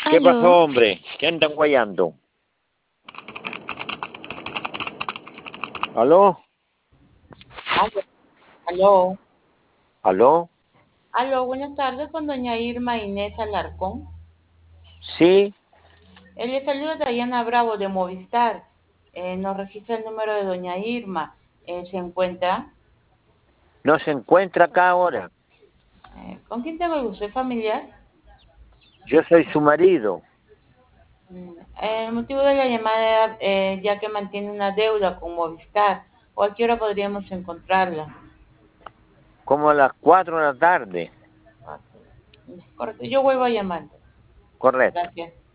¿Qué pasó, Aló, hombre? ¿Qué andan guayando? ¿Aló? Aló, aló, ¿Aló? buenas tardes con doña Irma Inés Alarcón. Sí, Le saluda Dayana Bravo de Movistar. Nos registra el número de doña Irma. ¿Se encuentra? no se encuentra acá ahora. ¿Con quién tengo el gusto? ¿Es familiar? Yo soy su marido. El motivo de la llamada era ya que mantiene una deuda con Movistar. ¿O a qué hora podríamos encontrarla? Como a las 4 de la tarde. Correcto, yo vuelvo a llamar. Correcto. Gracias.